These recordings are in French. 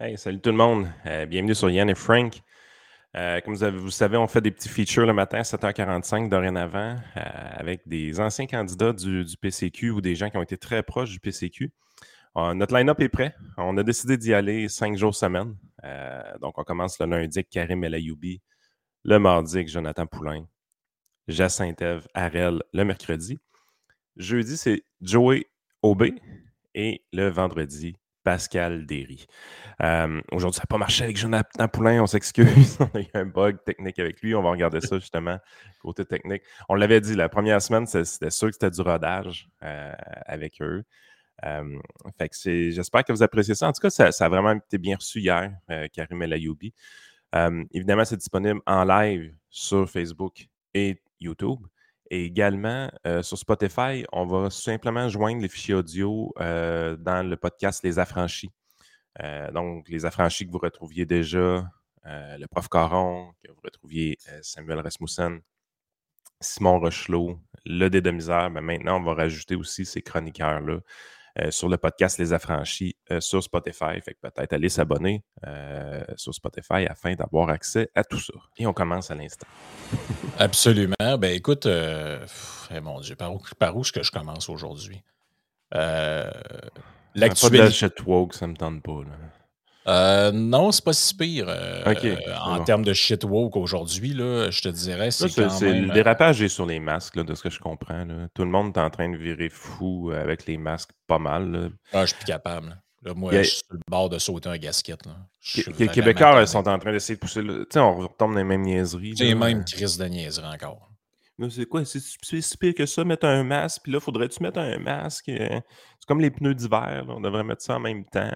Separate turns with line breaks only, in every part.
Hey, salut tout le monde. Bienvenue sur Yann et Frank. Comme vous savez, on fait des petits features le matin à 7h45 dorénavant avec des anciens candidats du PCQ ou des gens qui ont été très proches du PCQ. Notre line-up est prêt. On a décidé d'y aller 5 jours semaine. Donc, on commence le lundi avec Karim El Ayoubi, le mardi avec Jonathan Poulain, Jacinthe Ève Harel le mercredi. Jeudi, c'est Joey Aubé et le vendredi, Pascal Derry. Aujourd'hui, ça n'a pas marché avec Jonathan Poulain, on s'excuse. On a eu un bug technique avec lui. On va regarder ça justement, côté technique. On l'avait dit, la première semaine, c'était sûr que c'était du rodage avec eux. Fait que j'espère que vous appréciez ça. En tout cas, ça a vraiment été bien reçu hier, Karim El Ayoubi. Évidemment, c'est disponible en live sur Facebook et YouTube. Et également, sur Spotify, on va simplement joindre les fichiers audio dans le podcast Les Affranchis. Donc, Les Affranchis que vous retrouviez déjà, le prof Caron, que vous retrouviez Samuel Rasmussen, Simon Rochelot, le Dédomiseur. Ben maintenant, on va rajouter aussi ces chroniqueurs-là sur le podcast Les Affranchis sur Spotify. Fait que peut-être aller s'abonner sur Spotify afin d'avoir accès à tout ça. Et on commence à l'instant.
Absolument. Ben écoute, mon Dieu, par où est-ce que je commence aujourd'hui?
Pas de la
L'actualité.
shit woke, ça me tente pas. Là.
Non, c'est pas si pire.
OK, c'est
En
bon.
termes de shit woke aujourd'hui, là, je te dirais,
Là,
c'est quand même.
le dérapage est sur les masques, là, de ce que je comprends. Là. Tout le monde est en train de virer fou avec les masques pas mal. Là.
Je suis plus capable. Là, moi,
Il y a-
je suis sur le bord de sauter un gasket. Là. Je suis
Les
vraiment
Québécois
tanné.
sont en train d'essayer de pousser. Tu sais, on retombe dans les mêmes niaiseries.
C'est
Là.
même crise de niaiserie encore.
Mais c'est quoi? C'est si pire que ça, mettre un masque. Puis là, faudrait-tu mettre un masque? C'est comme les pneus d'hiver. Là. On devrait mettre ça en même temps.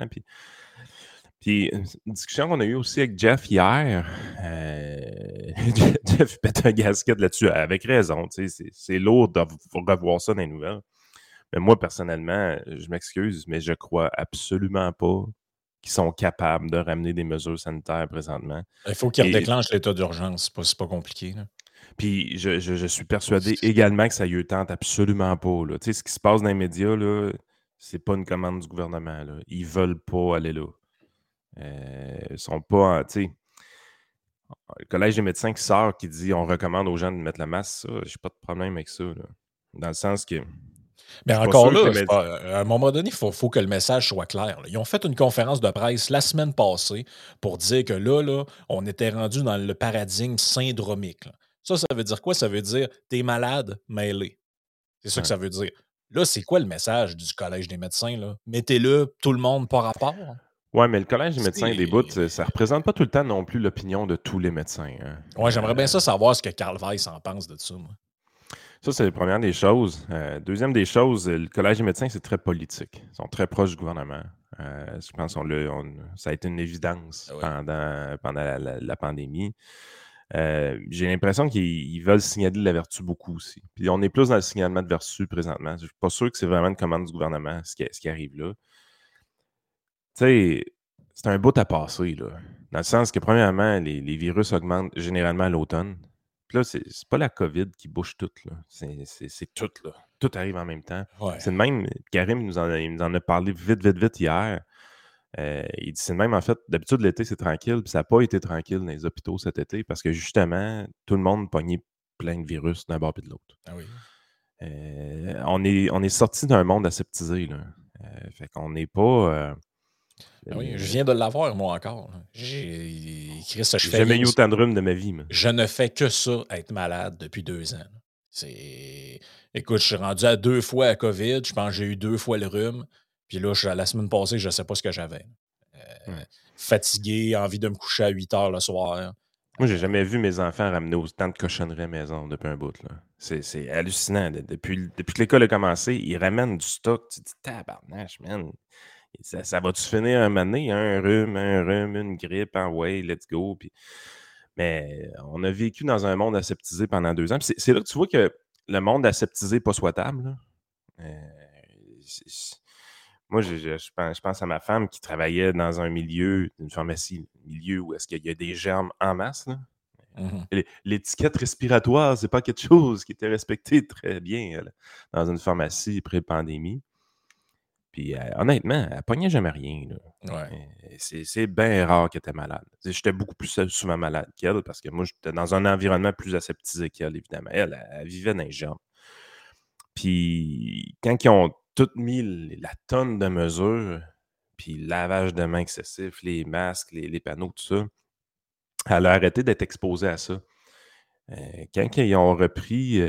Puis une discussion qu'on a eue aussi avec Jeff hier. Jeff pète un gasket là-dessus, avec raison. Tu sais, c'est lourd de revoir ça dans les nouvelles. Mais moi, personnellement, je m'excuse, mais je crois absolument pas qu'ils sont capables de ramener des mesures sanitaires présentement.
Il faut qu'ils redéclenchent l'état d'urgence. C'est pas compliqué. Là.
Puis je suis persuadé également que ça y tente absolument pas. Là. Tu sais, ce qui se passe dans les médias, là, c'est pas une commande du gouvernement. Là. Ils veulent pas aller là. Ils sont pas, tu sais, le Collège des médecins qui sort, qui dit on recommande aux gens de mettre la masse, ça, j'ai pas de problème avec ça. Là. Dans le sens que.
Mais encore là, à un moment donné, il faut que le message soit clair. Là. Ils ont fait une conférence de presse la semaine passée pour dire que là, on était rendu dans le paradigme syndromique. Là. Ça veut dire quoi? Ça veut dire t'es malade, mêlé. C'est ça que ça veut dire. Là, c'est quoi le message du Collège des médecins? Là? Mettez-le, tout le monde par rapport.
Oui, mais le Collège des médecins des bouts, ça ne représente pas tout le temps non plus l'opinion de tous les médecins. Hein.
Oui, j'aimerais bien ça savoir ce que Carl Weiss en pense de ça. Moi.
Ça, c'est la première des choses. Deuxième des choses, le Collège des médecins, c'est très politique. Ils sont très proches du gouvernement. Je pense que ça a été une évidence pendant la pandémie. J'ai l'impression qu'ils veulent signaler de la vertu beaucoup aussi. Puis on est plus dans le signalement de vertu présentement. Je ne suis pas sûr que c'est vraiment une commande du gouvernement, ce qui arrive là. Tu sais, c'est un bout à passer, là. Dans le sens que, premièrement, les virus augmentent généralement à l'automne. Puis là, c'est pas la COVID qui bouge tout, là. C'est tout, là. Tout arrive en même temps.
Ouais.
C'est le même. Karim il nous en a parlé vite hier. Il dit c'est le même, en fait. D'habitude, l'été, c'est tranquille. Puis ça n'a pas été tranquille dans les hôpitaux cet été parce que, justement, tout le monde pognait plein de virus d'un bord et de l'autre.
Ah oui.
On est sorti d'un monde aseptisé, là. Fait qu'on n'est pas.
Ah oui, je viens de l'avoir, moi, encore. J'ai
jamais eu autant de rhume de ma vie. Mais.
Je ne fais que ça, être malade depuis 2 ans. Écoute, je suis rendu à 2 fois à COVID. Je pense que j'ai eu 2 fois le rhume. Puis là, la semaine passée, je ne sais pas ce que j'avais. Fatigué, envie de me coucher à 8 heures le soir.
Moi, j'ai jamais vu mes enfants ramener autant de cochonneries à la maison depuis un bout. Là. C'est hallucinant. Depuis que l'école a commencé, ils ramènent du stock. Tu te dis, tabarnache, man. Ça va-tu finir un moment donné? Un rhume, une grippe, ouais, let's go. Puis. Mais on a vécu dans un monde aseptisé pendant 2 ans. Puis c'est là que tu vois que le monde aseptisé n'est pas souhaitable. Moi, je pense à ma femme qui travaillait dans un milieu, une pharmacie, un milieu où est-ce qu'il y a des germes en masse. Là.
Mm-hmm.
L'étiquette respiratoire, c'est pas quelque chose qui était respecté très bien là, dans une pharmacie pré-pandémie. Puis honnêtement, elle pognait jamais rien. Là.
Ouais.
C'est bien rare qu'elle était malade. J'étais beaucoup plus souvent malade qu'elle parce que moi, j'étais dans un environnement plus aseptisé qu'elle, évidemment. Elle vivait dans les germes. Puis quand ils ont tout mis la tonne de mesures, puis le lavage de mains excessif, les masques, les panneaux, tout ça, elle a arrêté d'être exposée à ça. Quand ils ont repris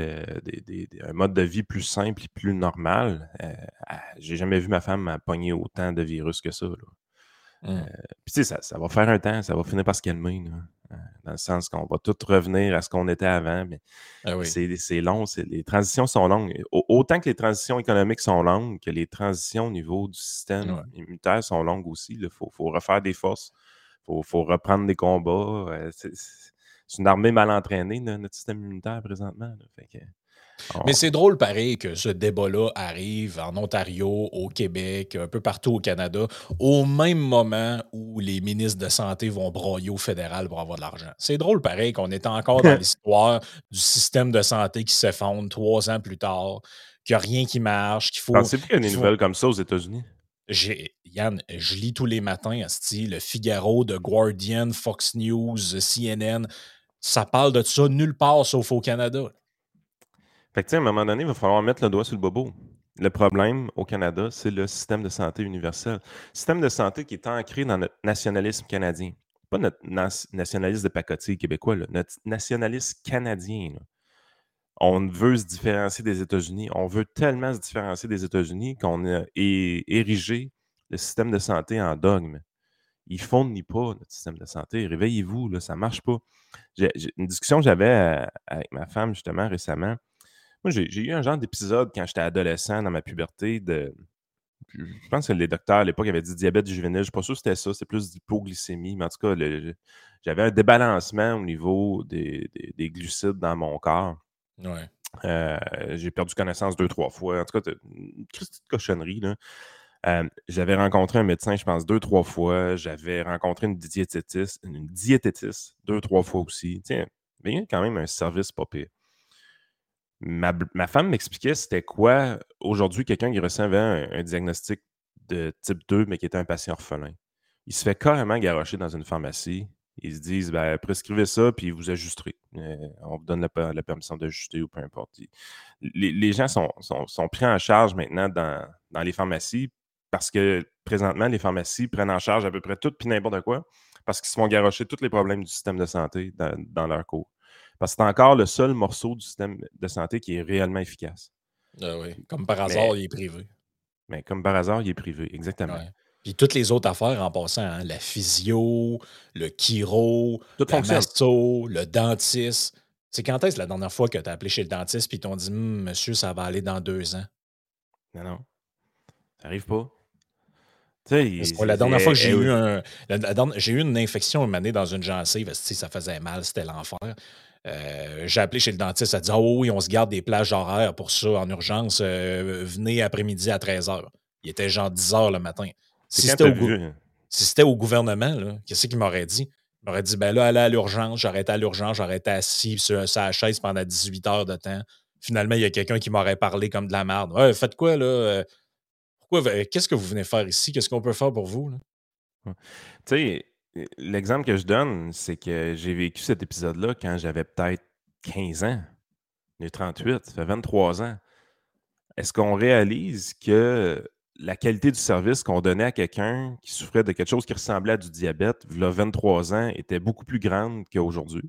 un mode de vie plus simple et plus normal, j'ai jamais vu ma femme pogner autant de virus que ça. Là. Puis tu sais, ça va faire un temps, ça va finir par se calmer. Là. Dans le sens qu'on va tout revenir à ce qu'on était avant. Mais
Ah oui.
c'est long, les transitions sont longues. Autant que les transitions économiques sont longues, que les transitions au niveau du système immunitaire sont longues aussi. Il faut refaire des forces, faut reprendre des combats. C'est une armée mal entraînée, notre système immunitaire, présentement. Là. Fait que,
Mais c'est drôle, pareil, que ce débat-là arrive en Ontario, au Québec, un peu partout au Canada, au même moment où les ministres de santé vont broyer au fédéral pour avoir de l'argent. C'est drôle, pareil, qu'on est encore dans l'histoire du système de santé qui s'effondre 3 ans plus tard, qu'il n'y a rien qui marche, qu'il faut...
Pensez-vous qu'il y a des nouvelles comme ça aux États-Unis?
Yann, je lis tous les matins, asti, le Figaro, The Guardian, Fox News, CNN. Ça parle de ça nulle part sauf au Canada.
Fait que, tu sais, à un moment donné, il va falloir mettre le doigt sur le bobo. Le problème au Canada, c'est le système de santé universel. Système de santé qui est ancré dans notre nationalisme canadien. Pas notre nationalisme de pacotille québécois, là, notre nationalisme canadien. Là. On veut se différencier des États-Unis. On veut tellement se différencier des États-Unis qu'on a érigé le système de santé en dogme. Il ne fournit pas notre système de santé. Réveillez-vous, là, ça ne marche pas. Une discussion que j'avais avec ma femme, justement, récemment. Moi, j'ai eu un genre d'épisode quand j'étais adolescent, dans ma puberté, je pense que les docteurs à l'époque avaient dit diabète juvénile. Je ne suis pas sûr que c'était ça, c'est plus d'hypoglycémie, mais en tout cas, j'avais un débalancement au niveau des glucides dans mon corps.
Ouais.
J'ai perdu connaissance 2-3 fois. En tout cas, une petite cochonnerie. Là. J'avais rencontré un médecin, je pense, 2-3 fois. J'avais rencontré une diététiste 2-3 fois aussi. Tiens, il y a quand même un service pas pire. Ma femme m'expliquait c'était quoi aujourd'hui quelqu'un qui recevait un diagnostic de type 2, mais qui était un patient orphelin. Il se fait carrément garrocher dans une pharmacie. Ils se disent ben, prescrivez ça, puis vous ajusterez. On vous donne la permission d'ajuster ou peu importe. Les gens sont pris en charge maintenant dans les pharmacies parce que présentement, les pharmacies prennent en charge à peu près tout puis n'importe quoi parce qu'ils se font garrocher tous les problèmes du système de santé dans leur cours. Parce que c'est encore le seul morceau du système de santé qui est réellement efficace.
Ah oui. Comme par
Mais,
hasard, il est privé.
mais comme par hasard, il est privé, exactement.
Ouais. Puis toutes les autres affaires en passant, hein, la physio, le chiro,
Tout
la
fonctionne.
masto, le dentiste. C'est quand est-ce la dernière fois que tu as appelé chez le dentiste puis ils t'ont dit monsieur, ça va aller dans 2 ans?
Non. Ça n'arrive pas. Tu sais,
La dernière fois que j'ai
oui.
eu j'ai eu une infection une année dans une gencive, ça faisait mal, c'était l'enfer. J'ai appelé chez le dentiste, elle a dit: oh oui, on se garde des plages horaires pour ça en urgence. Venez après-midi à 13h. Il était genre 10h le matin.
C'est
Si
quand
c'était
tu as
au,
vu.
si c'était au gouvernement, là, qu'est-ce qu'il m'aurait dit? Il m'aurait dit ben là, allez à l'urgence, j'aurais été à l'urgence, j'aurais été assis sur sa chaise pendant 18 heures de temps. Finalement, il y a quelqu'un qui m'aurait parlé comme de la merde. Ouais, faites quoi, là? Qu'est-ce que vous venez faire ici? Qu'est-ce qu'on peut faire pour vous? Là?
Tu sais, l'exemple que je donne, c'est que j'ai vécu cet épisode-là quand j'avais peut-être 15 ans. J'ai 38, ça fait 23 ans. Est-ce qu'on réalise que la qualité du service qu'on donnait à quelqu'un qui souffrait de quelque chose qui ressemblait à du diabète, il y a 23 ans, était beaucoup plus grande qu'aujourd'hui?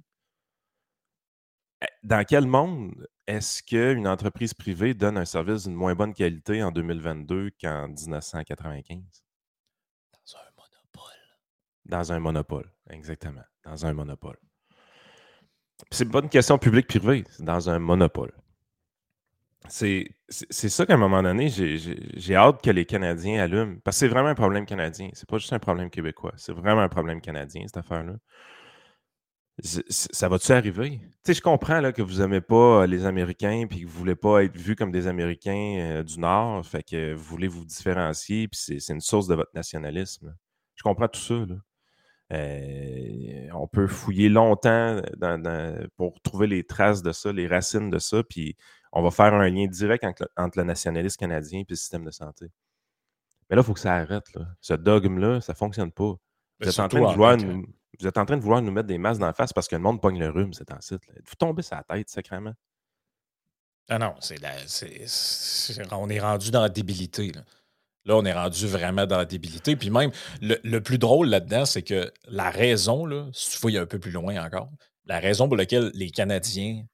Dans quel monde est-ce qu'une entreprise privée donne un service d'une moins bonne qualité en 2022 qu'en 1995?
Dans un monopole.
Dans un monopole, exactement. Dans un monopole. Puis c'est pas une question publique-privée, c'est dans un monopole. C'est ça qu'à un moment donné, j'ai hâte que les Canadiens allument. Parce que c'est vraiment un problème canadien. C'est pas juste un problème québécois. C'est vraiment un problème canadien, cette affaire-là. Ça va-tu arriver? Tu sais, je comprends là, que vous n'aimez pas les Américains puis que vous ne voulez pas être vus comme des Américains du Nord. Fait que vous voulez vous différencier puis c'est une source de votre nationalisme. Je comprends tout ça. Là. On peut fouiller longtemps pour trouver les traces de ça, les racines de ça, puis on va faire un lien direct entre le nationalisme canadien et le système de santé. Mais là, il faut que ça arrête. Là. Ce dogme-là, ça ne fonctionne pas.
Mais
Vous êtes en train
surtout
de
en tant
vouloir
que.
nous, vous êtes en train de vouloir nous mettre des masques dans la face parce que le monde pogne le rhume, c'est en site. Vous tombez sur la tête, sacrément.
Ah non, on est rendu dans la débilité. Là, on est rendu vraiment dans la débilité. Puis même, le plus drôle là-dedans, c'est que la raison, là, si tu fouilles un peu plus loin encore, la raison pour laquelle les Canadiens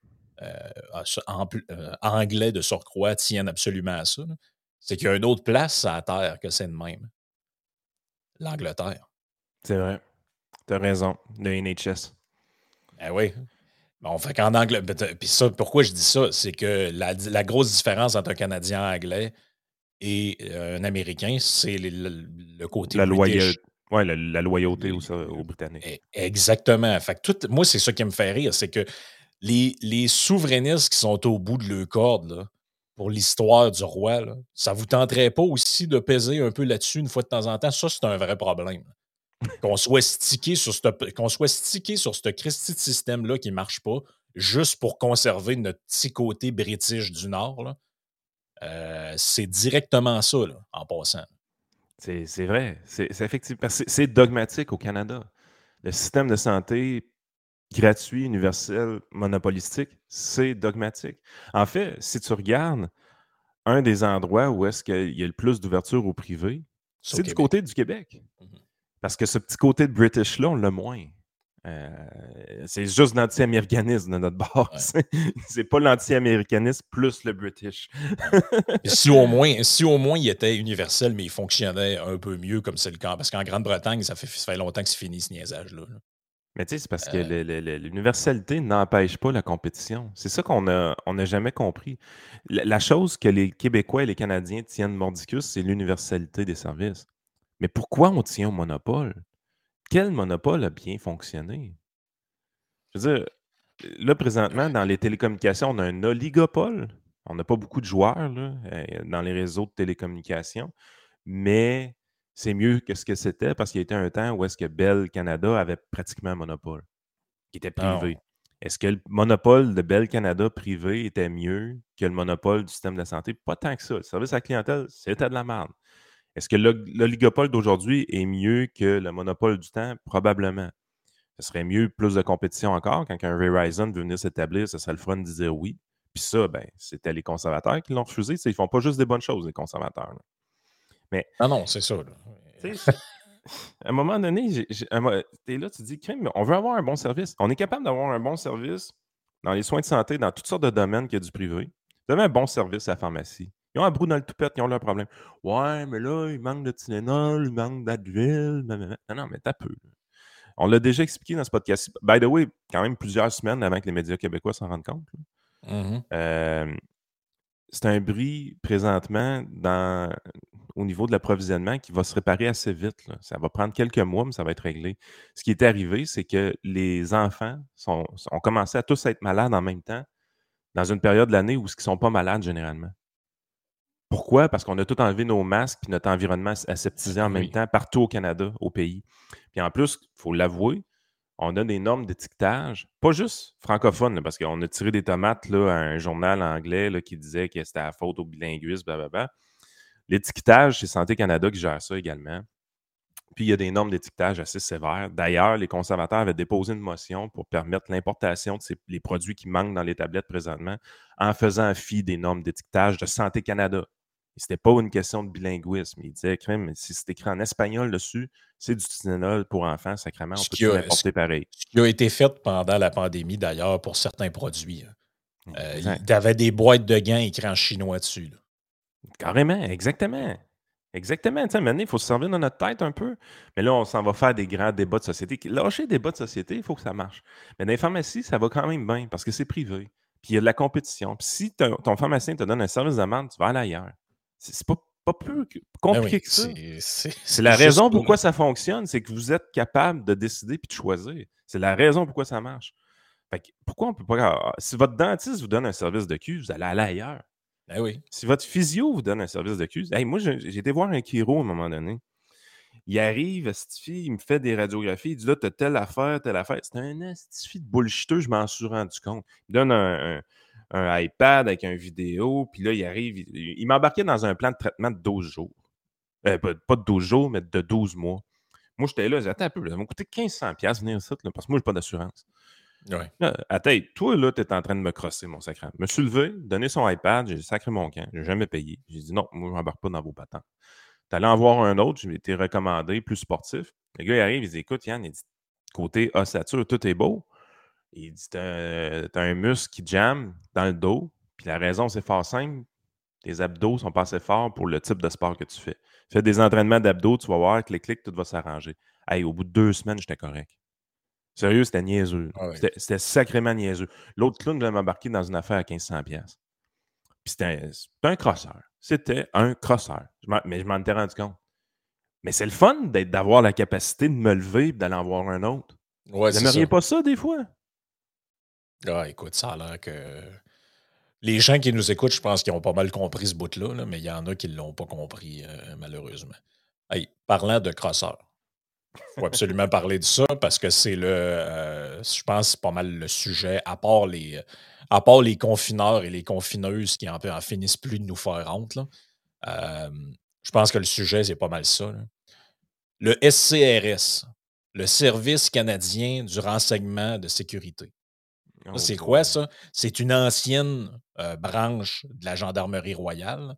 anglais de surcroît tiennent absolument à ça, là, c'est qu'il y a une autre place à la Terre que c'est de même. L'Angleterre.
C'est vrai. Tu as raison. Le NHS.
Ben oui. Bon, fait qu'en anglais. Puis ça, pourquoi je dis ça? C'est que la grosse différence entre un Canadien anglais et un Américain, c'est le côté
La
British.
loyauté, ouais, la loyauté aux Britanniques.
Exactement. Fait que moi, c'est ça qui me fait rire, c'est que les souverainistes qui sont au bout de leur corde là, pour l'histoire du roi, là, ça vous tenterait pas aussi de peser un peu là-dessus une fois de temps en temps? Ça, c'est un vrai problème. Qu'on soit stické sur ce Christi de système-là qui ne marche pas, juste pour conserver notre petit côté british du Nord, là. C'est directement ça, là, en passant.
C'est vrai. C'est effectivement. C'est dogmatique au Canada. Le système de santé gratuit, universel, monopolistique, c'est dogmatique. En fait, si tu regardes un des endroits où est-ce qu'il y a le plus d'ouverture au privé,
C'est au
c'est du
Québec.
côté du Québec.
Mhm.
Parce que ce petit côté de British-là, on l'a moins. C'est juste l'anti-américanisme de notre bord.
Ouais.
C'est pas l'anti-américanisme plus le British.
Si au moins il était universel, mais il fonctionnait un peu mieux comme c'est le cas. Parce qu'en Grande-Bretagne, ça fait longtemps que c'est fini ce niaisage-là.
Mais tu sais, c'est parce que
Euh,
l'universalité n'empêche pas la compétition. C'est ça on n'a jamais compris. La chose que les Québécois et les Canadiens tiennent mordicus, c'est l'universalité des services. Mais pourquoi on tient au monopole? Quel monopole a bien fonctionné? Je veux dire, là, présentement, dans les télécommunications, on a un oligopole. On n'a pas beaucoup de joueurs là, dans les réseaux de télécommunications, mais c'est mieux que ce que c'était parce qu'il y a été un temps où est-ce que Bell Canada avait pratiquement un monopole, qui était
non.
privé. Est-ce que le monopole de Bell Canada privé était mieux que le monopole du système de la santé? Pas tant que ça. Le service à la clientèle, c'était de la merde. Est-ce que l'oligopole d'aujourd'hui est mieux que le monopole du temps? Probablement. Ce serait mieux, plus de compétition encore. Quand un Verizon veut venir s'établir, ce serait le fun de dire oui. Puis ça, ben, c'était les conservateurs qui l'ont refusé. Ils ne font pas juste des bonnes choses, les conservateurs. Là. Mais,
Ah non, c'est ça.
tu sais, à un moment donné, t'es là, tu te dis, crime, on veut avoir un bon service. On est capable d'avoir un bon service dans les soins de santé, dans toutes sortes de domaines qu'il y a du privé. Vous avez un bon service à la pharmacie. Ils ont un brou dans le toupette, ils ont leurs problèmes. Ouais, mais là, il manque de Tylenol, il manque d'Advil. Non, non, mais t'as peu. On l'a déjà expliqué dans ce podcast. By the way, quand même plusieurs semaines avant que les médias québécois s'en rendent compte.
Mhm.
C'est un bris présentement au niveau de l'approvisionnement qui va se réparer assez vite. Là. Ça va prendre quelques mois, mais ça va être réglé. Ce qui est arrivé, c'est que les enfants ont commencé à tous être malades en même temps dans une période de l'année où ils ne sont pas malades généralement. Pourquoi? Parce qu'on a tout enlevé nos masques et notre environnement aseptisé en même
Oui.
temps partout au Canada, au pays. Puis en plus, il faut l'avouer, on a des normes d'étiquetage, pas juste francophones, là, parce qu'on a tiré des tomates là, à un journal anglais là, qui disait que c'était la faute au bilinguisme, blablabla. L'étiquetage, c'est Santé Canada qui gère ça également. Puis il y a des normes d'étiquetage assez sévères. D'ailleurs, les conservateurs avaient déposé une motion pour permettre l'importation de les produits qui manquent dans les tablettes présentement en faisant fi des normes d'étiquetage de Santé Canada. Ce n'était pas une question de bilinguisme. Il disait, crème, si c'est écrit en espagnol dessus, c'est du Tylenol pour enfants, sacrément, on
Ce qui
peut-tu
a, ce
l'importer pareil?
qui a été fait pendant la pandémie, d'ailleurs, pour certains produits. Il
Exact.
y avait des boîtes de gants écrits en chinois dessus. Là.
Carrément, exactement. Exactement. Tu sais, maintenant, il faut se servir dans notre tête un peu. Mais là, on s'en va faire des grands débats de société. Lâcher des débats de société, il faut que ça marche. Mais dans les pharmacies, ça va quand même bien parce que c'est privé. Puis il y a de la compétition. Puis si ton pharmacien te donne un service de vente, tu vas aller ailleurs. C'est pas plus
Ben
compliqué
oui,
que ça. C'est
c'est
la
juste
raison
ça.
pourquoi ça fonctionne, c'est que vous êtes capable de décider puis de choisir. C'est la raison pourquoi ça marche. Fait que pourquoi on peut pas. Si votre dentiste vous donne un service de cul, vous allez aller ailleurs.
Ben oui.
Si votre physio vous donne un service de cul, hey, moi, j'ai été voir un chiro à un moment donné. Il arrive, Stifi, il me fait des radiographies, il dit là, t'as telle affaire, telle affaire. C'est un Stifi de bullshiteux, je m'en suis rendu compte. Il donne un iPad avec une vidéo, puis là, il arrive, il m'embarquait dans un plan de traitement de 12 jours. Pas de 12 jours, mais de 12 mois. Moi, j'étais là, j'ai dit, attends un peu, là, ça m'a coûté 1500$ venir ici, là, parce que moi, j'ai pas d'assurance.
Ouais.
Là, attends, toi, là, t'es en train de me crosser, mon sacré. Je me suis levé, donné son iPad, j'ai sacré mon camp, j'ai jamais payé. J'ai dit, non, moi, je m'embarque pas dans vos patentes. T'es allé en voir un autre, j'ai été recommandé, plus sportif. Le gars, il arrive, il dit, écoute, Yann, il dit, côté ossature, tout est beau. Il dit, t'as un muscle qui jamme dans le dos, puis la raison, c'est fort simple. Tes abdos sont pas assez forts pour le type de sport que tu fais. Fais des entraînements d'abdos, tu vas voir, clic, tout va s'arranger. Hey, au bout de 2 semaines, j'étais correct. Sérieux, c'était niaiseux.
Ah ouais.
C'était sacrément niaiseux. L'autre clown voulait m'embarquer dans une affaire à 1500$. Puis c'était un crosseur. C'était un crosseur. Mais je m'en étais rendu compte. Mais c'est le fun d'avoir la capacité de me lever et d'aller en voir un autre.
Ouais,
Vous
c'est ça.
n'aimeriez pas ça des fois?
Ah, écoute, ça a l'air que. Les gens qui nous écoutent, je pense qu'ils ont pas mal compris ce bout-là, là, mais il y en a qui ne l'ont pas compris, malheureusement. Hey, parlant de crosseurs, il faut absolument parler de ça parce que c'est je pense, c'est pas mal le sujet, à part les confineurs et les confineuses qui en finissent plus de nous faire honte, là. Euh, je pense que le sujet, c'est pas mal ça, là. Le SCRS, le Service canadien du renseignement de sécurité. Ça,
Oh
c'est quoi
boy.
ça? C'est une ancienne branche de la Gendarmerie royale.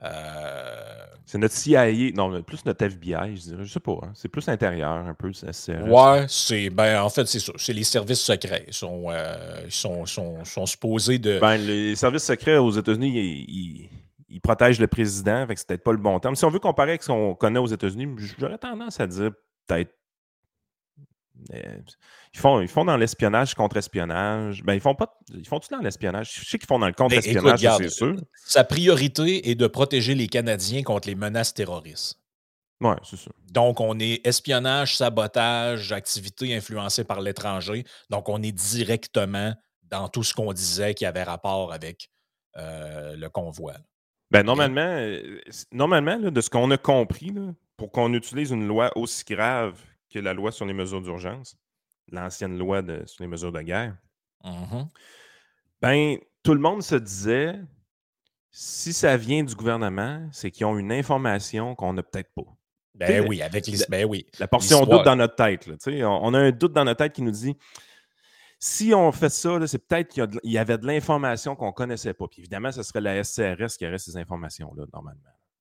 C'est notre CIA, non, plus notre FBI, je dirais. Je sais pas, hein. C'est plus intérieur, un peu, le SCRS.
Ouais, en fait, c'est ça. C'est les services secrets. Ils sont supposés de.
Ben, les services secrets aux États-Unis, ils protègent le président, fait que c'est peut-être pas le bon terme. Si on veut comparer avec ce qu'on connaît aux États-Unis, j'aurais tendance à dire peut-être. euh, ils font dans l'espionnage contre-espionnage. Ben, ils font tout dans l'espionnage. Je sais qu'ils font dans le
Ben, écoute,
contre-espionnage, ça c'est
regarde,
sûr.
sa priorité est de protéger les Canadiens contre les menaces terroristes.
Ouais, c'est ça.
Donc, on est espionnage, sabotage, activités influencées par l'étranger. Donc, on est directement dans tout ce qu'on disait qui avait rapport avec le convoi.
Ben,
OK?
normalement là, de ce qu'on a compris, là, pour qu'on utilise une loi aussi grave que la loi sur les mesures d'urgence, l'ancienne loi sur les mesures de guerre,
Mhm.
ben, tout le monde se disait, si ça vient du gouvernement, c'est qu'ils ont une information qu'on n'a peut-être pas. Tu
Ben
sais,
oui, ben oui,
la portion doute
l'histoire.
dans notre tête. Là, on a un doute dans notre tête qui nous dit, si on fait ça, là, c'est peut-être qu'il y avait de l'information qu'on ne connaissait pas. Puis évidemment, ce serait la SCRS qui aurait ces informations-là, normalement.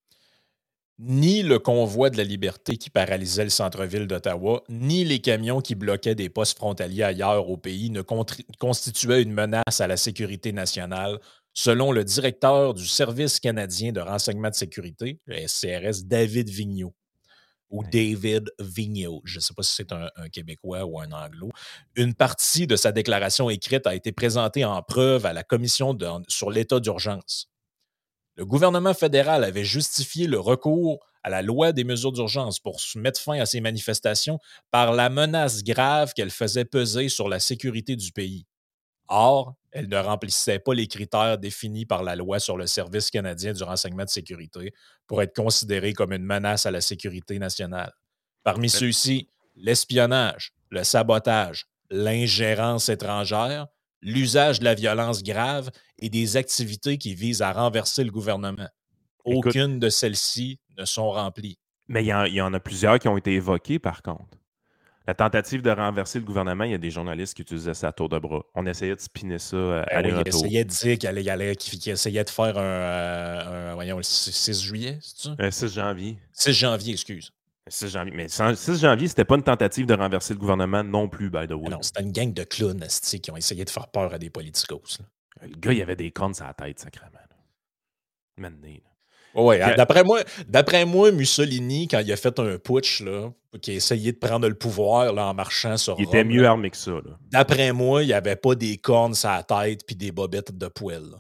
Ni le convoi de la liberté qui paralysait le centre-ville d'Ottawa, ni les camions qui bloquaient des postes frontaliers ailleurs au pays ne constituaient une menace à la sécurité nationale, selon le directeur du Service canadien de renseignement de sécurité, le SCRS, David Vigneault, ou
Ouais.
David Vigneault. Je ne sais pas si c'est un Québécois ou un Anglo. Une partie de sa déclaration écrite a été présentée en preuve à la commission sur l'état d'urgence. Le gouvernement fédéral avait justifié le recours à la loi des mesures d'urgence pour mettre fin à ces manifestations par la menace grave qu'elle faisait peser sur la sécurité du pays. Or, elle ne remplissait pas les critères définis par la loi sur le Service canadien du renseignement de sécurité pour être considérée comme une menace à la sécurité nationale. Parmi
Ben,
ceux-ci, l'espionnage, le sabotage, l'ingérence étrangère, l'usage de la violence grave et des activités qui visent à renverser le gouvernement.
écoute,
Aucune de celles-ci ne sont remplies.
mais il y en a plusieurs qui ont été évoqués, par contre. La tentative de renverser le gouvernement, il y a des journalistes qui utilisaient ça à tour de bras. On essayait de spinner ça
Ben oui, il
aller-retour.
essayait de dire qu'il essayait de faire voyons, le 6 juillet, c'est ça?
6 janvier.
6 janvier, excuse.
6 janvier. Mais 6 janvier, c'était pas une tentative de renverser le gouvernement non plus, by the
Ah
way.
non, c'était une gang de clowns asti, qui ont essayé de faire peur à des politicos, là.
Le gars, il avait des cornes sur la tête, sacrément. Maintenant, là.
Ouais,
Puis,
d'après moi, Mussolini, quand il a fait un putsch, là, qui a essayé de prendre le pouvoir là, en marchant sur
il était
Rome,
mieux
là,
armé que ça. Là.
d'après moi, il n'y avait pas des cornes sur la tête puis des bobettes de poêle, là.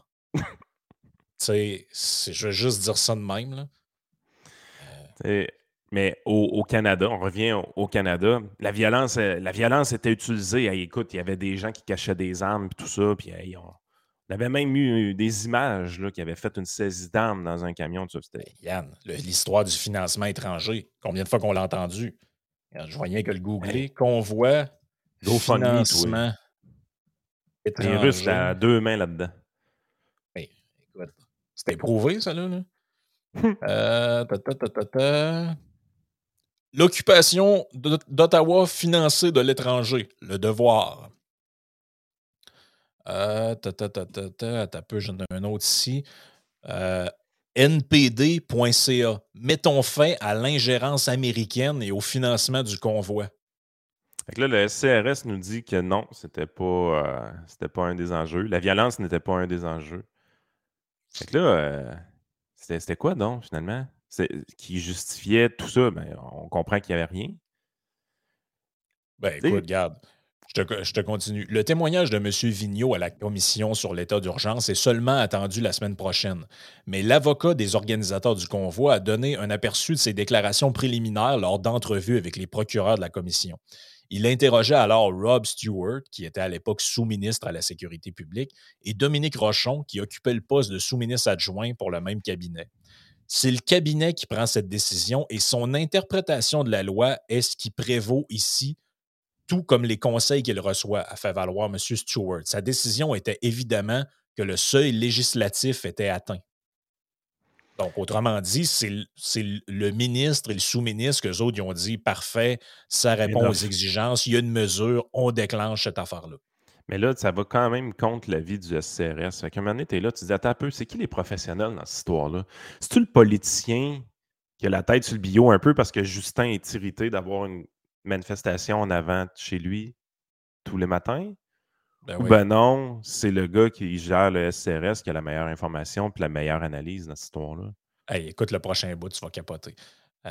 Tu sais, je veux juste dire ça de même, là.
Mais au Canada, on revient au Canada, la violence était utilisée. Hey, écoute, il y avait des gens qui cachaient des armes et tout ça. Puis, hey, on avait même eu des images là, qui avaient fait une saisie d'armes dans un camion. Tout ça,
Ben, Yann, l'histoire du financement étranger, combien de fois qu'on l'a entendu? Regarde, je vois rien que le
hey,
googler. Convoi,
GoFundMe, toi.
financement
Les Russes, étaient
étranger.
à 2 mains là-dedans.
Ben, écoute, c'était prouvé, ça, là. L'occupation d'Ottawa financée de l'étranger, le devoir. Attends un peu, j'en ai un autre ici. NPD.ca. Mettons fin à l'ingérence américaine et au financement du convoi.
Fait que là, le SCRS nous dit que non, c'était pas un des enjeux. La violence n'était pas un des enjeux. Fait que là, c'était quoi donc, finalement? Qui justifiait tout ça? Ben, on comprend qu'il n'y avait rien.
Ben
Tu sais,
écoute, garde. Je te continue. Le témoignage de M. Vigneault à la commission sur l'état d'urgence est seulement attendu la semaine prochaine. Mais l'avocat des organisateurs du convoi a donné un aperçu de ses déclarations préliminaires lors d'entrevues avec les procureurs de la commission. Il interrogeait alors Rob Stewart, qui était à l'époque sous-ministre à la Sécurité publique, et Dominique Rochon, qui occupait le poste de sous-ministre adjoint pour le même cabinet. C'est le cabinet qui prend cette décision et son interprétation de la loi est ce qui prévaut ici, tout comme les conseils qu'il reçoit, a fait valoir M. Stewart. Sa décision était évidemment que le seuil législatif était atteint. Donc, autrement dit, c'est le ministre et le sous-ministre qu'eux autres ils ont dit parfait, ça répond aux
enough.
exigences, il y a une mesure, on déclenche cette affaire-là.
Mais là, ça va quand même contre l'avis du SCRS. Fait qu'à un moment donné, t'es là, tu te dis, attends un peu, c'est qui les professionnels dans cette histoire-là? C'est-tu le politicien qui a la tête sur le billot un peu parce que Justin est irrité d'avoir une manifestation en avant de chez lui tous les matins?
Ben
Ou
oui.
ben non, c'est le gars qui gère le SCRS qui a la meilleure information et la meilleure analyse dans cette histoire-là?
Hey, écoute le prochain bout, tu vas capoter. Euh,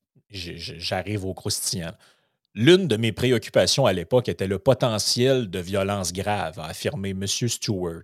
J'arrive au croustillant. L'une de mes préoccupations à l'époque était le potentiel de violence grave, a affirmé M. Stewart.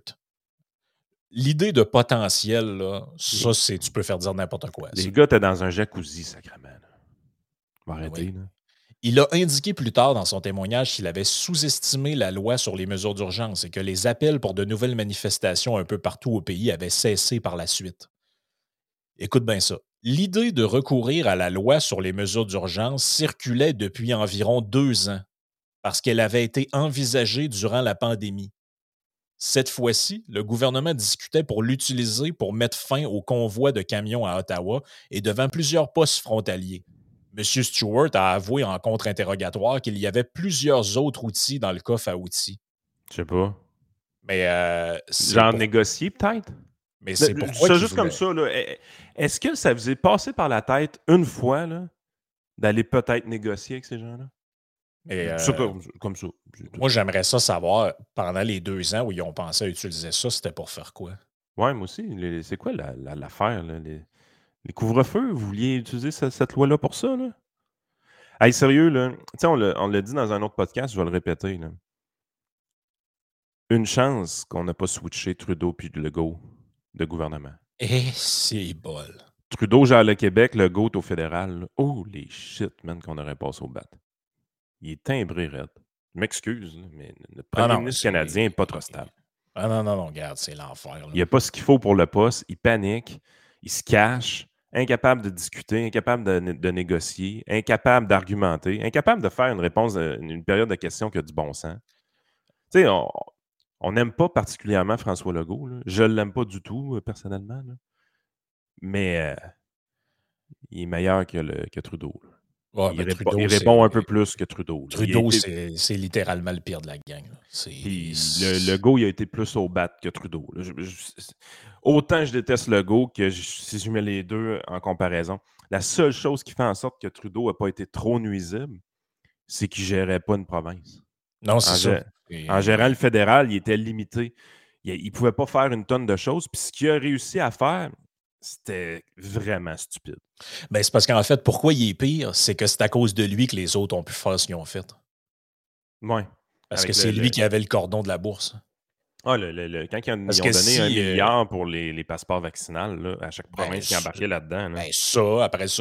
L'idée de potentiel, là, ça,
Les,
c'est tu peux faire dire n'importe quoi, ça.
les gars, t'es dans un jacuzzi, sacrément. Là. On va
Ben
arrêter,
oui.
là.
Il a indiqué plus tard dans son témoignage qu'il avait sous-estimé la loi sur les mesures d'urgence et que les appels pour de nouvelles manifestations un peu partout au pays avaient cessé par la suite. Écoute bien ça. L'idée de recourir à la loi sur les mesures d'urgence circulait depuis environ 2 ans parce qu'elle avait été envisagée durant la pandémie. Cette fois-ci, le gouvernement discutait pour l'utiliser pour mettre fin au convoi de camions à Ottawa et devant plusieurs postes frontaliers. M. Stewart a avoué en contre-interrogatoire qu'il y avait plusieurs autres outils dans le coffre à outils.
Je sais pas.
Mais
Genre négocier, peut-être?
c'est pourquoi
Ça,
qu'il
juste comme
voulait.
ça, là. Est-ce que ça vous est passé par la tête une fois, là, d'aller peut-être négocier avec ces gens-là?
Mais
Ça, comme ça.
moi, j'aimerais ça savoir, pendant les 2 ans où ils ont pensé à utiliser ça, c'était pour faire quoi?
Ouais, moi aussi. C'est quoi l'affaire, là? Les couvre-feux, vous vouliez utiliser cette loi-là pour ça, là? Hey, sérieux, là. Tu sais, on l'a dit dans un autre podcast, je vais le répéter, là. Une chance qu'on n'a pas switché Trudeau puis Legault de gouvernement.
Et c'est bol.
Trudeau gère le Québec, Legault est au fédéral. Là. Holy shit, man, qu'on aurait passé au bat. Il est timbré, raide. Je m'excuse, là, mais notre
Ah
premier
non,
ministre canadien n'est pas trop stable.
Ah non, non, non, regarde, c'est l'enfer.
Il n'a pas ce qu'il faut pour le poste. Il panique. Il se cache. Incapable de discuter, incapable de négocier, incapable d'argumenter, incapable de faire une réponse, une période de questions qui a du bon sens. Tu sais, on n'aime pas particulièrement François Legault. Là. Je ne l'aime pas du tout, personnellement. Là. Mais il est meilleur que Trudeau. Là.
Ouais,
Il,
ben, Trudeau,
il répond un peu plus que Trudeau. Là.
Trudeau, c'est littéralement le pire de la gang.
Puis Legault, il a été plus au bat que Trudeau. Là. Autant je déteste Legault que si je mets les deux en comparaison, la seule chose qui fait en sorte que Trudeau n'a pas été trop nuisible, c'est qu'il ne gérait pas une province.
Non, c'est ça.
En gérant le fédéral, il était limité. Il ne pouvait pas faire une tonne de choses. Puis ce qu'il a réussi à faire, c'était vraiment stupide.
Ben, c'est parce qu'en fait, pourquoi il est pire, c'est que c'est à cause de lui que les autres ont pu faire ce qu'ils ont fait.
Oui.
Parce que c'est lui qui avait le cordon de la bourse.
Ah, quand ils ont donné 1 milliard pour les passeports vaccinaux là, à chaque province qui embarquait là-dedans. Là.
Ben ça, après ça,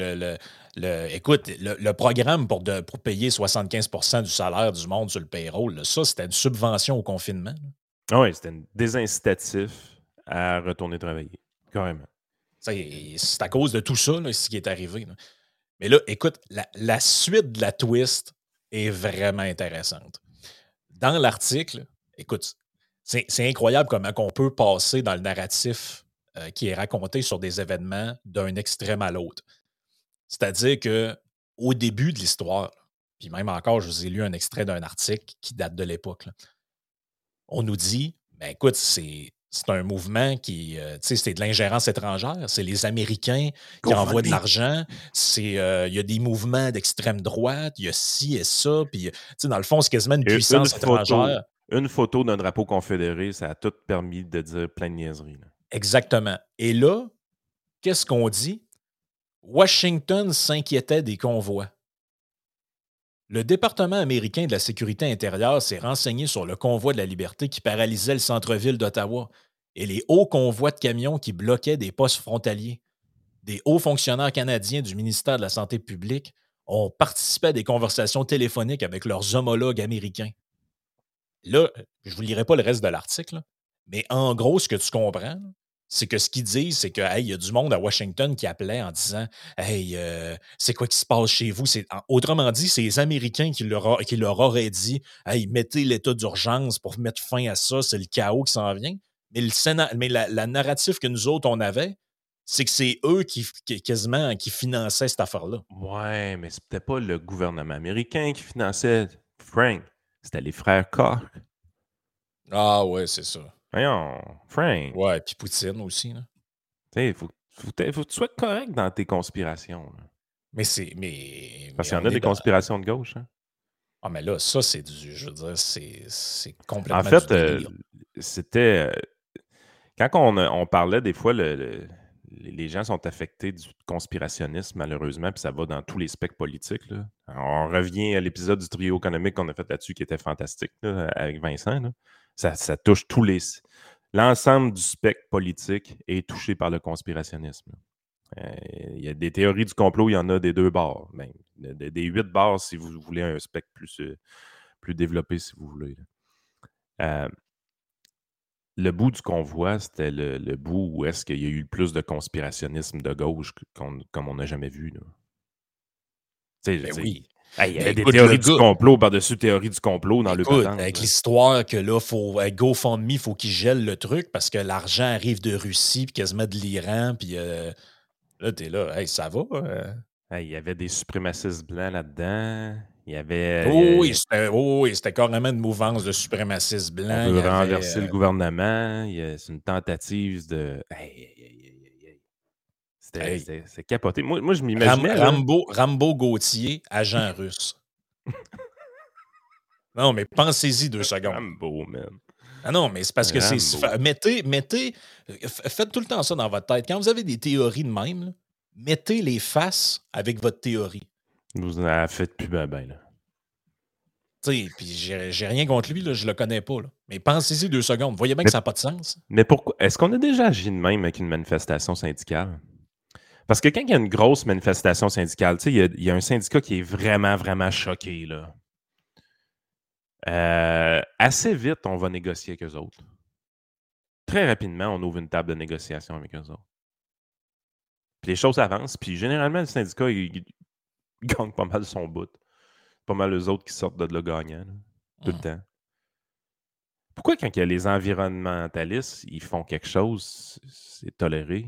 écoute, le programme pour payer 75% du salaire du monde sur le payroll, là, ça, c'était une subvention au confinement.
Ah oui, c'était un désincitatif à retourner travailler. Carrément.
C'est à cause de tout ça, là, ce qui est arrivé. Là. Mais là, écoute, la suite de la twist est vraiment intéressante. Dans l'article, écoute, c'est incroyable comment on peut passer dans le narratif qui est raconté sur des événements d'un extrême à l'autre. C'est-à-dire qu'au début de l'histoire, puis même encore, je vous ai lu un extrait d'un article qui date de l'époque, là, on nous dit, ben écoute, c'est un mouvement qui, tu sais, c'est de l'ingérence étrangère. C'est les Américains qui envoient de
GoFundMe.
l'argent. Il y a des mouvements d'extrême droite, il y a ci et ça. Puis, tu sais, dans le fond, c'est quasiment une puissance étrangère.
Une photo d'un drapeau confédéré, ça a tout permis de dire plein de niaiseries. Là.
Exactement. Et là, qu'est-ce qu'on dit? Washington s'inquiétait des convois. Le département américain de la sécurité intérieure s'est renseigné sur le convoi de la liberté qui paralysait le centre-ville d'Ottawa et les hauts convois de camions qui bloquaient des postes frontaliers. Des hauts fonctionnaires canadiens du ministère de la Santé publique ont participé à des conversations téléphoniques avec leurs homologues américains. Là, je ne vous lirai pas le reste de l'article, là, mais en gros, ce que tu comprends, c'est que ce qu'ils disent, c'est qu'il y a du monde à Washington qui appelait en disant Hey, c'est quoi qui se passe chez vous? Autrement dit, c'est les Américains qui leur auraient dit Hey, mettez l'état d'urgence pour mettre fin à ça, c'est le chaos qui s'en vient. Mais la narrative que nous autres, on avait, c'est que c'est eux quasiment qui finançaient cette affaire-là.
Ouais, mais c'était pas le gouvernement américain qui finançait Frank. C'était les frères Koch.
Ah ouais, c'est ça.
Voyons, Frank.
Ouais, puis Poutine aussi.
Tu sais, faut que tu sois correct dans tes conspirations. Là.
Mais c'est. Mais
Parce qu'il y en
on
a
est
des
dans.
conspirations de gauche. Hein?
Ah, mais là, ça, c'est du. Je veux dire, c'est
En
complètement du
fait,
délire.
c'était. Quand on parlait des fois, les gens sont affectés du conspirationnisme, malheureusement, puis ça va dans tous les spectres politiques. Là. On revient à l'épisode du trio économique qu'on a fait là-dessus, qui était fantastique, là, avec Vincent. Là. Ça touche tous les. L'ensemble du spectre politique est touché par le conspirationnisme. Il y a des théories du complot, il y en a des deux bords, même. Des 8 bords, si vous voulez un spectre plus développé, si vous voulez. Le bout du convoi, c'était le bout où est-ce qu'il y a eu le plus de conspirationnisme de gauche comme on n'a jamais vu. Là.
Ben oui.
Il y
Mais
avait des
écoute,
théories du complot par-dessus théories du complot dans le
écoute,
patente.
avec
Là.
l'histoire que là, avec GoFundMe, il faut qu'ils gèlent le truc parce que l'argent arrive de Russie, puis quasiment de l'Iran, puis là, t'es là, hey, ça va?
Il y avait des suprémacistes blancs là-dedans. Il y avait.
Oui, c'était carrément une mouvance de suprémacistes
On
blancs. Il
veut
y avait.
renverser le gouvernement. C'est une tentative de. C'était capoté. Moi, je m'imaginais.
Rambo Gauthier, agent russe. Non, mais pensez-y 2 secondes.
Rambo, man.
Ah non, mais c'est parce que c'est. Faites tout le temps ça dans votre tête. Quand vous avez des théories de même, là, mettez les faces avec votre théorie.
Vous en avez fait plus ben, là.
Tu sais, puis j'ai rien contre lui, là, je le connais pas. Là. Mais pensez-y 2 secondes. Vous voyez bien que ça n'a pas de sens.
Mais pourquoi? Est-ce qu'on a déjà agi de même avec une manifestation syndicale? Parce que quand il y a une grosse manifestation syndicale, tu sais, il y a un syndicat qui est vraiment, vraiment choqué, là. Assez vite, on va négocier avec eux autres. Très rapidement, on ouvre une table de négociation avec eux autres. Puis les choses avancent, puis généralement, le syndicat, il gagne pas mal son bout. Pas mal eux autres qui sortent de là gagnants, là, tout le temps. Pourquoi quand il y a les environnementalistes, ils font quelque chose, c'est toléré?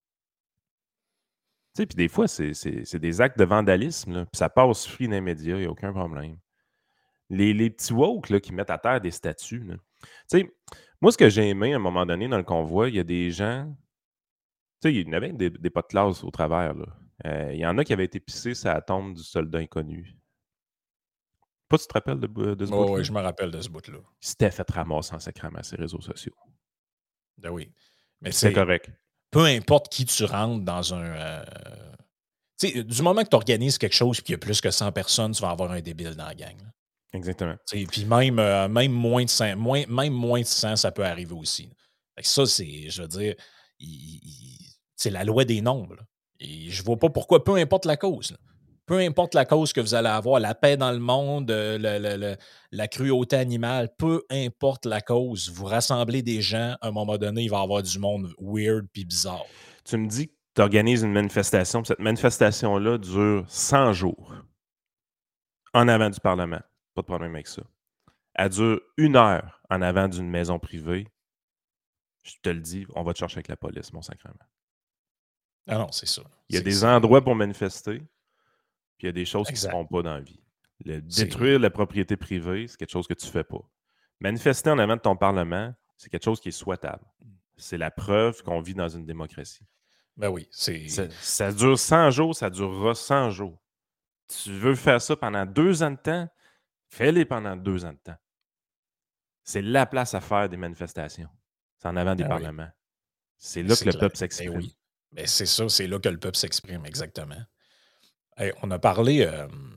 Tu sais, puis des fois, c'est des actes de vandalisme, là, puis ça passe free dans les médias, il n'y a aucun problème. Les petits woke là, qui mettent à terre des statues. Là. Tu sais, moi, ce que j'ai aimé à un moment donné dans le convoi, il y a des gens. Tu sais, il y en avait des pas de classe au travers. Là. Il y en a qui avaient été pissés sur la tombe du soldat inconnu. Pas tu te rappelles de ce bout-là?
Oui, je me rappelle de ce bout-là.
Il s'était fait ramasser en sacrament ses réseaux sociaux.
Ben oui. Mais
c'est correct.
Peu importe qui tu rentres dans un. Tu sais, du moment que tu organises quelque chose et qu'il y a plus que 100 personnes, tu vas avoir un débile dans la gang. Là.
Exactement.
Puis même moins de 100, ça peut arriver aussi. Fait que ça, c'est, je veux dire, c'est la loi des nombres. Là. Et je vois pas pourquoi, peu importe la cause. Là. Peu importe la cause que vous allez avoir, la paix dans le monde, la cruauté animale, peu importe la cause, vous rassemblez des gens, à un moment donné, il va y avoir du monde weird puis bizarre.
Tu me dis que tu organises une manifestation, puis cette manifestation-là dure 100 jours en avant du Parlement. Pas de problème avec ça. Elle dure 1 heure en avant d'une maison privée. je te le dis, on va te chercher avec la police, mon sacrement.
Ah non, c'est ça.
Il y a des endroits pour manifester, puis il y a des choses qui ne se
Exact.
font pas dans la vie. Détruire la propriété privée, c'est quelque chose que tu ne fais pas. Manifester en avant de ton Parlement, c'est quelque chose qui est souhaitable. C'est la preuve qu'on vit dans une démocratie.
Ben oui,
ça dure 100 jours, ça durera 100 jours. Tu veux faire ça pendant 2 ans de temps, fais-les pendant 2 ans de temps. C'est la place à faire des manifestations. C'est en avant des parlements. Oui. C'est là que le peuple s'exprime.
Ben oui. Ben c'est ça, c'est là que le peuple s'exprime, exactement. Hey, on a parlé,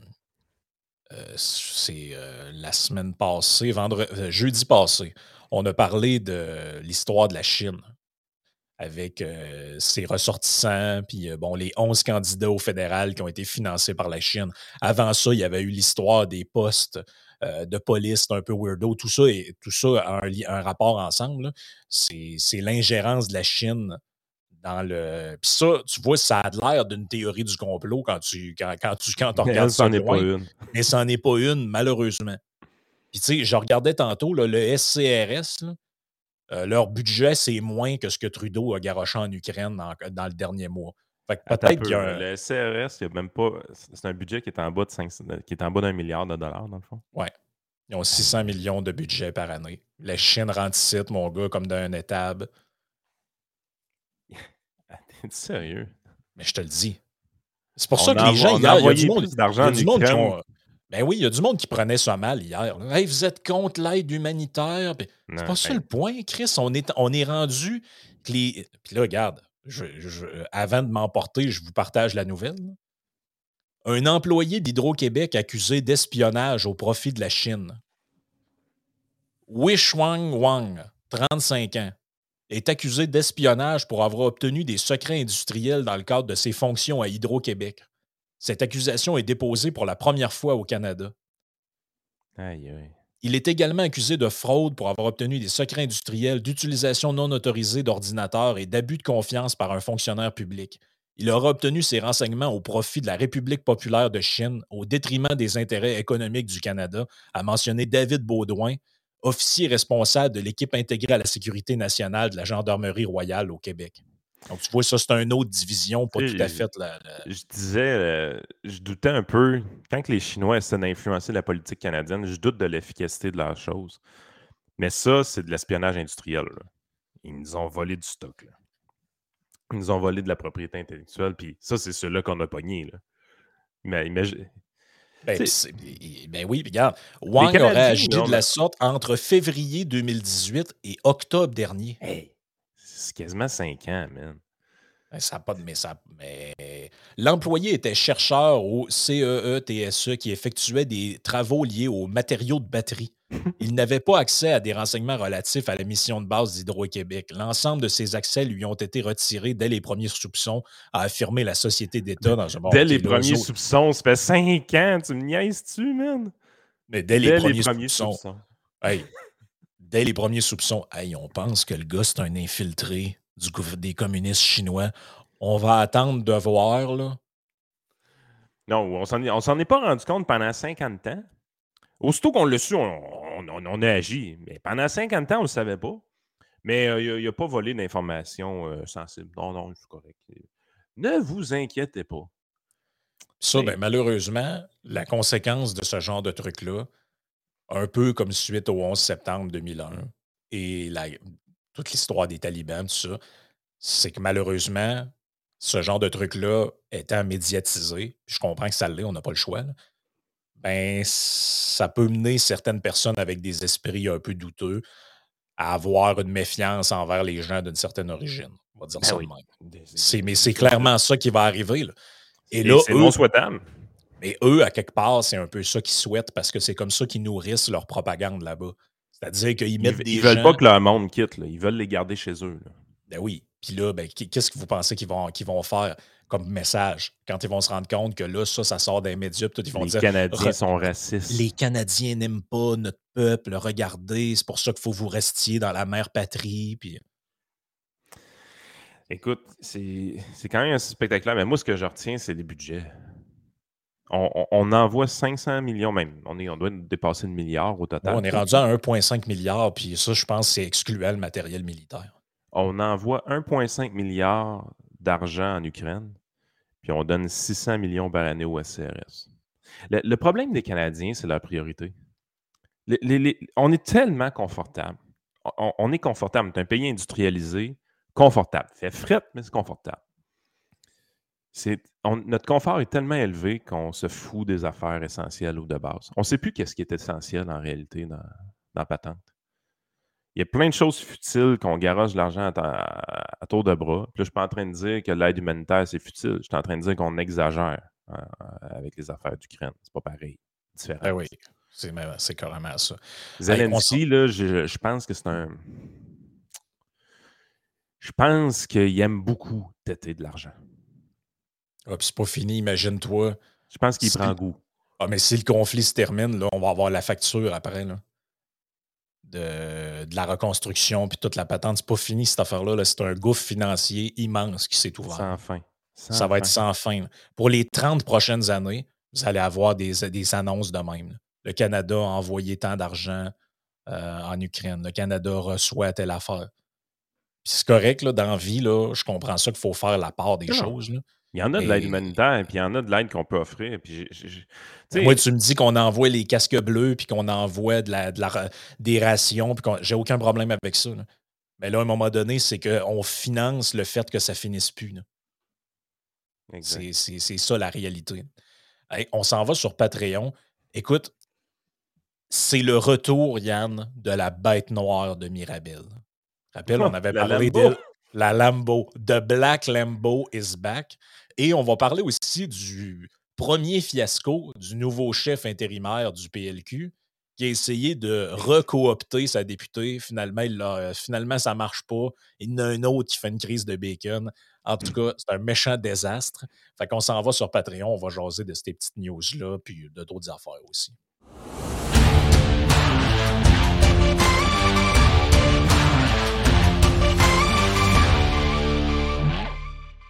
c'est la semaine passée, jeudi passé, on a parlé de l'histoire de la Chine avec ses ressortissants, puis les 11 candidats au fédéral qui ont été financés par la Chine. Avant ça, il y avait eu l'histoire des postes de police un peu weirdo. Tout ça a un rapport ensemble. C'est l'ingérence de la Chine dans le. Puis ça, tu vois, ça a l'air d'une théorie du complot quand tu regardes ça de loin. Mais ça n'en est pas une, malheureusement. Puis tu sais, je regardais tantôt là, le SCRS, là, leur budget, c'est moins que ce que Trudeau a garoché en Ukraine dans le dernier mois. Fait que peut-être qu'il y a
Le SCRS, il y a même pas. C'est un budget qui est en bas de $1 milliard, dans le fond.
Ouais. Ils ont 600 millions de budget par année. La Chine rentre ici, mon gars, comme d'un étable.
T'es sérieux?
Mais je te le dis. C'est pour ça que les gens, hier, il y a du monde qui ont. Ben oui, il y a du monde qui prenait ça mal hier. Hey, vous êtes contre l'aide humanitaire. C'est pas ça le point, Chris. On est rendu que les. Puis là, regarde, avant de m'emporter, je vous partage la nouvelle. Un employé d'Hydro-Québec accusé d'espionnage au profit de la Chine. Wishwang Wang, 35 ans, est accusé d'espionnage pour avoir obtenu des secrets industriels dans le cadre de ses fonctions à Hydro-Québec. Cette accusation est déposée pour la première fois au Canada.
Aïe, aïe.
Il est également accusé de fraude pour avoir obtenu des secrets industriels, d'utilisation non autorisée d'ordinateurs et d'abus de confiance par un fonctionnaire public. Il aura obtenu ces renseignements au profit de la République populaire de Chine, au détriment des intérêts économiques du Canada, a mentionné David Baudouin, officier responsable de l'équipe intégrée à la sécurité nationale de la Gendarmerie royale au Québec. Donc, tu vois, ça, c'est une autre division, pas tout à fait.
Je disais, je doutais un peu, quand les Chinois essaient d'influencer la politique canadienne, je doute de l'efficacité de leur chose. Mais ça, c'est de l'espionnage industriel. Là. Ils nous ont volé du stock. Là. Ils nous ont volé de la propriété intellectuelle, puis ça, c'est ceux-là qu'on a pognés. Là. Mais imagine.
Ben oui, regarde. Wang aurait agi de la sorte entre février 2018 et octobre dernier.
Hey, c'est quasiment 5 ans, man.
Ça n'a pas de. Mais l'employé était chercheur au CEE-TSE qui effectuait des travaux liés aux matériaux de batterie. Il n'avait pas accès à des renseignements relatifs à la mission de base d'Hydro-Québec. L'ensemble de ses accès lui ont été retirés dès les premiers soupçons, a affirmé la société d'État dans un
Dès les premiers soupçons, ça fait 5 ans, tu me niaises-tu, man?
Mais dès les premiers soupçons. Hey, dès les premiers soupçons, hey, on pense que le gars, c'est un infiltré des communistes chinois. On va attendre de voir, là.
Non, on s'en est pas rendu compte pendant 50 ans. Aussitôt qu'on l'a su, on a agi. Mais pendant 50 ans, on ne le savait pas. Mais il n'a pas volé d'informations sensibles. Non, c'est correct. Ne vous inquiétez pas.
Ça, malheureusement, la conséquence de ce genre de truc-là, un peu comme suite au 11 septembre 2001 et toute l'histoire des talibans, tout ça, c'est que malheureusement, ce genre de truc-là étant médiatisé, je comprends que ça l'est, on n'a pas le choix, là, ça peut mener certaines personnes avec des esprits un peu douteux à avoir une méfiance envers les gens d'une certaine origine. On va dire ça de même. Mais c'est clairement ça qui va arriver. Là.
Et là, c'est non souhaitable.
Mais eux, à quelque part, c'est un peu ça qu'ils souhaitent parce que c'est comme ça qu'ils nourrissent leur propagande là-bas. C'est-à-dire qu'ils mettent des gens...
Ils veulent pas que leur monde quitte. Là. Ils veulent les garder chez eux. Là.
Ben oui. Puis là, qu'est-ce que vous pensez qu'ils vont faire comme message quand ils vont se rendre compte que là, ça sort des médias, tout, ils vont dire...
Les Canadiens sont racistes.
Les Canadiens n'aiment pas notre peuple, regardez, c'est pour ça qu'il faut que vous restiez dans la mère patrie, puis...
Écoute, c'est quand même assez spectaculaire, mais moi, ce que je retiens, c'est les budgets. On envoie 500 millions même. On doit dépasser le milliard au total.
On est rendu à 1,5 milliard, puis ça, je pense, c'est excluant le matériel militaire.
On envoie 1,5 milliard d'argent en Ukraine, puis on donne 600 millions par année au SCRS. Le problème des Canadiens, c'est leur priorité. On est tellement confortable. On est confortable. C'est un pays industrialisé, confortable. Fait fret, mais c'est confortable. Notre confort est tellement élevé qu'on se fout des affaires essentielles ou de base. On ne sait plus qu'est-ce qui est essentiel en réalité dans la patente. Il y a plein de choses futiles qu'on garoche de l'argent à tour de bras. Puis là, je ne suis pas en train de dire que l'aide humanitaire, c'est futile. Je suis en train de dire qu'on exagère avec les affaires d'Ukraine. C'est pas pareil. Différent.
Ben oui, c'est carrément ça.
Zelensky, là, je pense que c'est un... Je pense qu'il aime beaucoup têter de l'argent.
Ah, puis c'est pas fini, imagine-toi.
Je pense qu'il prend goût.
Ah, mais si le conflit se termine, là, on va avoir la facture après, là. De la reconstruction puis toute la patente. C'est pas fini, cette affaire-là. Là. C'est un gouffre financier immense qui s'est ouvert.
Sans fin.
Ça va être sans fin. Là. Pour les 30 prochaines années, vous allez avoir des annonces de même. Là. Le Canada a envoyé tant d'argent en Ukraine. Le Canada reçoit telle affaire. Puis c'est correct, là, dans la vie, là, je comprends ça qu'il faut faire la part des choses. Là.
Il y en a de l'aide humanitaire, puis il y en a de l'aide qu'on peut offrir. Puis
moi, tu me dis qu'on envoie les casques bleus, puis qu'on envoie des rations, puis j'ai aucun problème avec ça. Là. Mais là, à un moment donné, c'est qu'on finance le fait que ça finisse plus. C'est ça la réalité. Hey, on s'en va sur Patreon. Écoute, c'est le retour, Yann, de la bête noire de Mirabel. Rappelle, on avait parlé de la Lambo. The Black Lambo is back. Et on va parler aussi du premier fiasco du nouveau chef intérimaire du PLQ qui a essayé de recoopter sa députée. Finalement, ça ne marche pas. Il y en a un autre qui fait une crise de bacon. En tout cas, c'est un méchant désastre. Fait qu'on s'en va sur Patreon. On va jaser de ces petites news-là puis de d'autres affaires aussi.